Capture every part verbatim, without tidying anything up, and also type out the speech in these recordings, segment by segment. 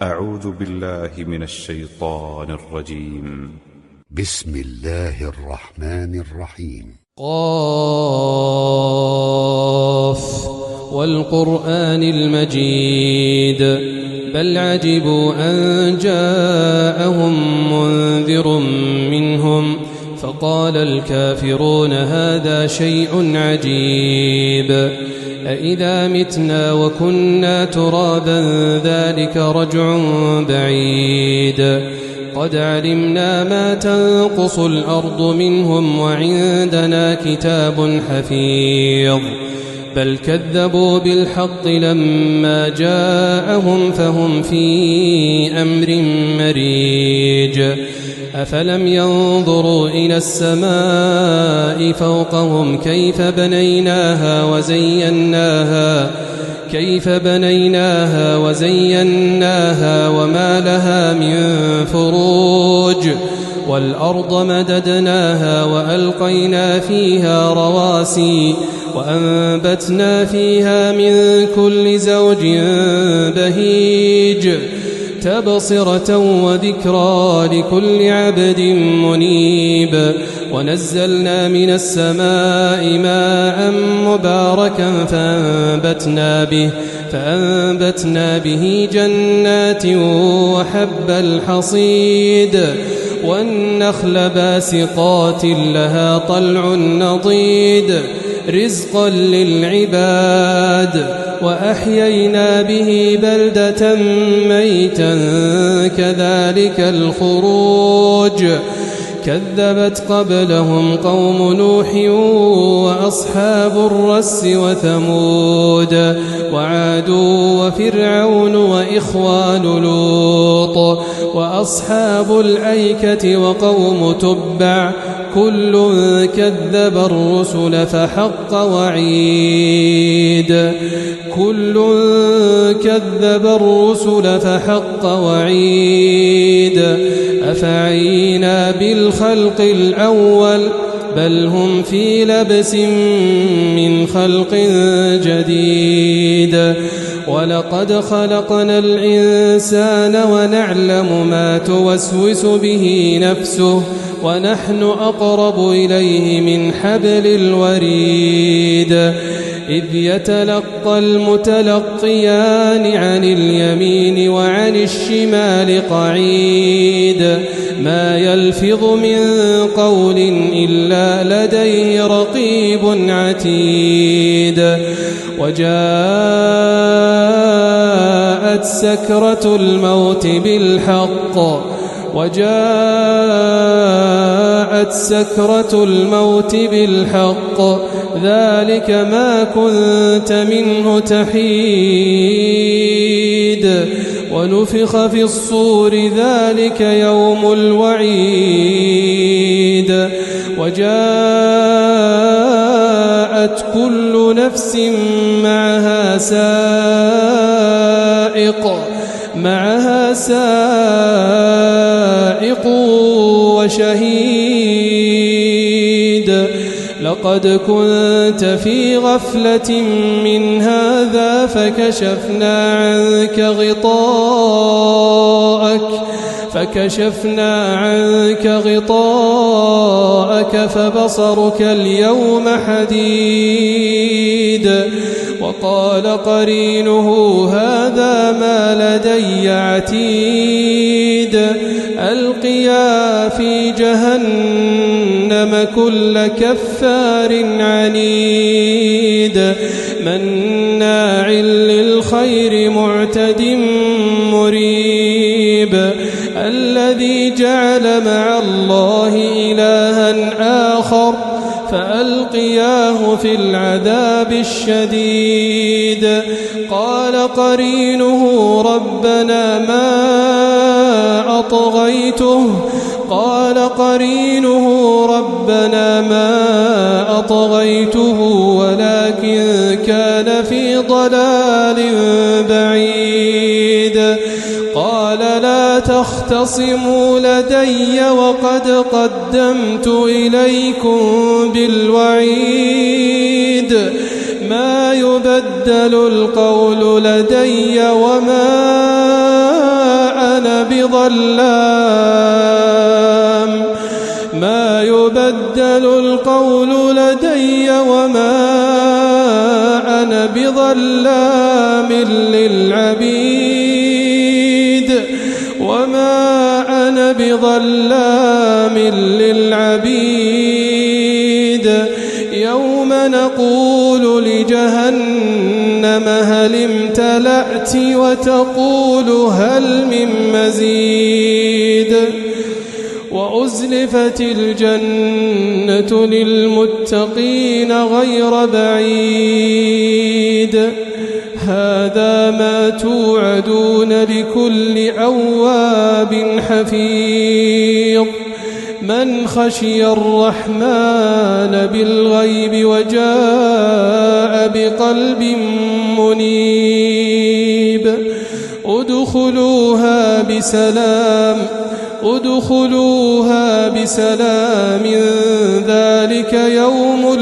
أعوذ بالله من الشيطان الرجيم. بسم الله الرحمن الرحيم. قاف والقرآن المجيد بل عجبوا أن جاءهم منذر منهم فقال الكافرون هذا شيء عجيب أإذا متنا وكنا ترابا ذلك رجع بعيد قد علمنا ما تنقص الأرض منهم وعندنا كتاب حفيظ بل كذبوا بالحق لما جاءهم فهم في أمر مريج أفلم ينظروا إلى السماء فوقهم كيف بنيناها وزيناها كيف بنيناها وزيناها وما لها من فروج والأرض مددناها وألقينا فيها رواسي وأنبتنا فيها من كل زوج بهيج تبصرة وذكرى لكل عبد منيب ونزلنا من السماء ماء مباركا فأنبتنا به فأنبتنا به جنات وحب الحصيد والنخل باسقات لها طلع نضيد رزقا للعباد وأحيينا به بلدة ميتا كذلك الخروج كذبت قبلهم قوم نوح وأصحاب الرس وثمود وعاد وفرعون وإخوان لوط وأصحاب الأيكة وقوم تبع كل كذب الرسل فحق وعيد كل كذب الرسل فحق وعيد أفعينا بالخلق الأول بل هم في لبس من خلق جديد ولقد خلقنا الإنسان ونعلم ما توسوس به نفسه ونحن أقرب إليه من حبل الوريد إذ يتلقى المتلقيان عن اليمين وعن الشمال قعيد ما يلفظ من قول إلا لديه رقيب عتيد وجاءت سكرة الموت بالحق وجاءت سكرة الموت بالحق ذلك ما كنت منه تحيد ونفخ في الصور ذلك يوم الوعيد وجاءت كل نفس معها سائق معها سائق وشهيد لقد كنت في غفلة من هذا فكشفنا عنك غطاءك فكشفنا عنك غطاءك فبصرك اليوم حديد وقال قرينه هذا ما لدي عتيد ألقيا في جهنم كل كفار عنيد مناع للخير معتد مريب الذي جعل مع الله إلها آخر فألقياه في العذاب الشديد قال قرينه ربنا ما أطغيته قال قرينه ربنا ما أطغيته ولكن كان في ضلال بعيد قال لا تختصموا لدي وقد قدمت إليكم بالوعيد ما يبدل القول لدي وما بظلام ما يبدل القول لدي وما أنا بظلام للعبيد وما أنا بظلام للعبيد يوم نقول لجهنم هل امتلأت وتقول هل من مزيد وأزلفت الجنة للمتقين غير بعيد هذا ما توعدون لكل أواب حفيظ من خشي الرحمن بالغيب وجاء بقلب منيب ادخلوها بسلام ادخلوها بسلام ذلك يوم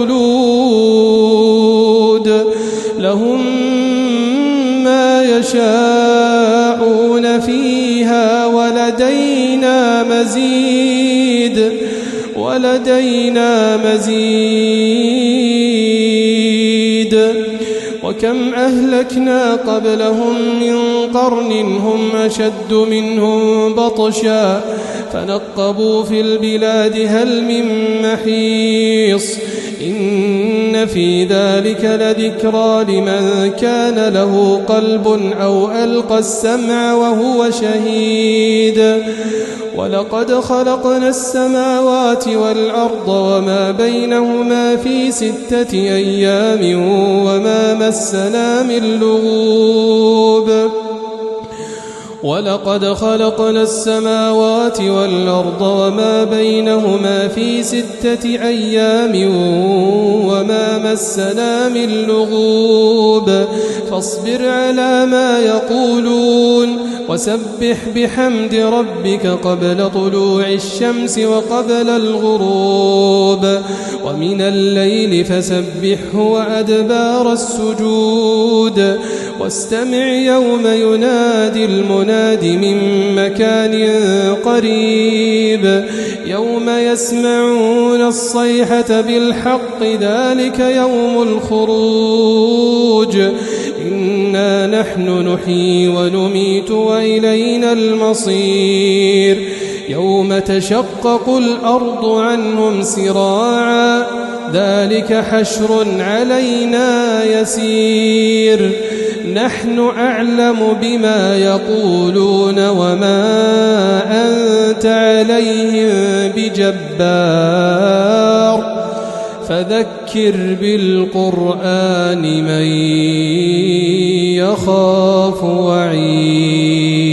الخلود لهم ما يشاءون فيها ولدينا مزيد ولدينا مزيد وكم أهلكنا قبلهم من قرن هم أشد منهم بطشا فنقبوا في البلاد هل من محيص إن في ذلك لذكرى لمن كان له قلب أو ألقى السمع وهو شهيد ولقد خلقنا السماوات والأرض وما بينهما في ستة أيام وما مسنا من لغوب ولقد خلقنا السماوات والأرض وما بينهما في ستة أيام وما مسنا من لغوب فاصبر على ما يقولون وسبح بحمد ربك قبل طلوع الشمس وقبل الغروب ومن الليل فسبحه وأدبار السجود واستمع يوم ينادي المناد من مكان قريب يوم يسمعون الصيحة بالحق ذلك يوم الخروج إنا نحن نحيي ونميت وإلينا المصير يوم تشقق الأرض عنهم سراعا ذلك حشر علينا يسير نحن أعلم بما يقولون وما أنت عليهم بجبار فذكر بالقرآن من يخاف وعيد